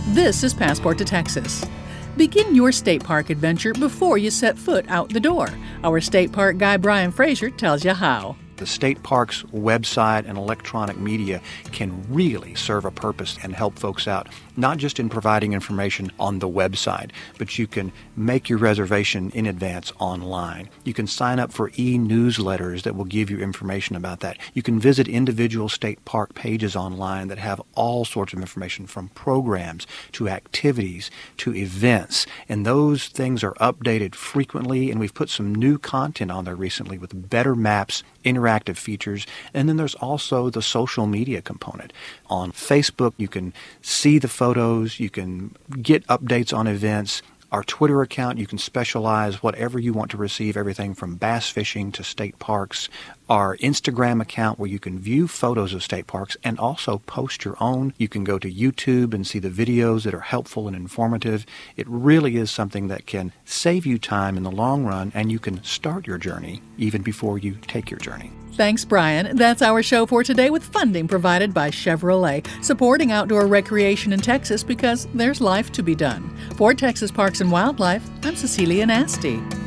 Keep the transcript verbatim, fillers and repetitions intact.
This is Passport to Texas. Begin your state park adventure before you set foot out the door. Our state park guy Brian Fraser tells you how. The state park's website and electronic media can really serve a purpose and help folks out, not just in providing information on the website, but you can make your reservation in advance online. You can sign up for e-newsletters that will give you information about that. You can visit individual state park pages online that have all sorts of information, from programs to activities to events, and those things are updated frequently, and we've put some new content on there recently with better maps, interactive features, and then there's also the social media component. On Facebook, you can see the photos, you can get updates on events. Our Twitter account, you can specialize whatever you want to receive, everything from bass fishing to state parks. Our Instagram account, where you can view photos of state parks and also post your own. You can go to YouTube and see the videos that are helpful and informative. It really is something that can save you time in the long run, and you can start your journey even before you take your journey. Thanks, Brian. That's our show for today, with funding provided by Chevrolet, supporting outdoor recreation in Texas because there's life to be done. For Texas Parks and Wildlife, I'm Cecilia Nasty.